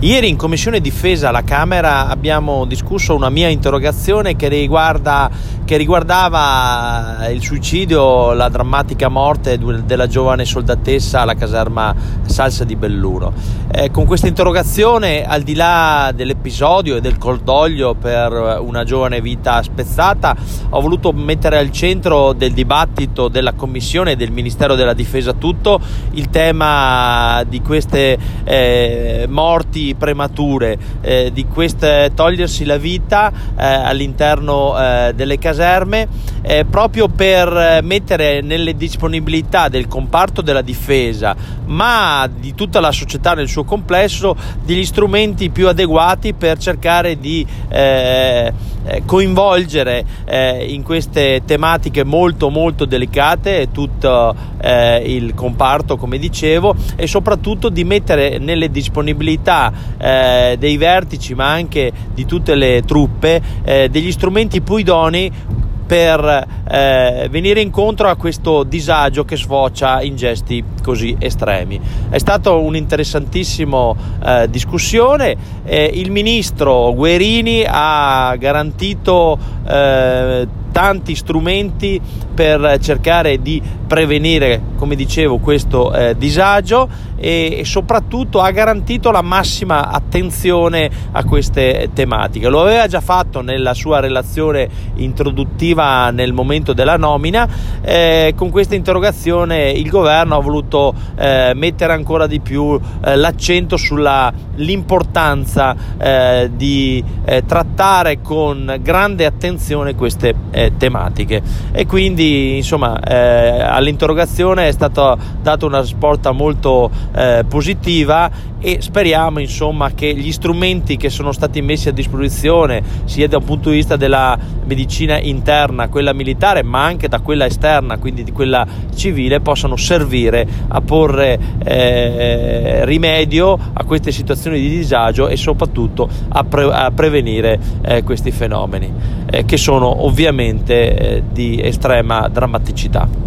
Ieri in Commissione Difesa alla Camera abbiamo discusso una mia interrogazione che riguardava il suicidio, la drammatica morte della giovane soldatessa alla caserma Salsa di Belluno. Con questa interrogazione, al di là dell'episodio e del cordoglio per una giovane vita spezzata, ho voluto mettere al centro del dibattito della Commissione e del Ministero della Difesa tutto il tema di queste morti premature, di queste togliersi la vita all'interno delle caserme, proprio per mettere nelle disponibilità del comparto della difesa, ma di tutta la società nel suo complesso, degli strumenti più adeguati per cercare di coinvolgere in queste tematiche molto molto delicate tutto il comparto, come dicevo, e soprattutto di mettere nelle disponibilità dei vertici, ma anche di tutte le truppe, degli strumenti più idonei per venire incontro a questo disagio che sfocia in gesti così estremi. È stata un'interessantissima discussione. Il ministro Guerini ha garantito tanti strumenti per cercare di prevenire, come dicevo, questo disagio, e soprattutto ha garantito la massima attenzione a queste tematiche. Lo aveva già fatto nella sua relazione introduttiva nel momento della nomina. Con questa interrogazione il governo ha voluto mettere ancora di più l'accento sull'importanza di trattare con grande attenzione queste tematiche, e quindi insomma all'interrogazione è stata data una risposta molto positiva, e speriamo insomma che gli strumenti che sono stati messi a disposizione sia da un punto di vista della medicina interna, quella militare, ma anche da quella esterna, quindi di quella civile, possano servire a porre rimedio a queste situazioni di disagio e soprattutto a prevenire questi fenomeni che sono ovviamente di estrema drammaticità.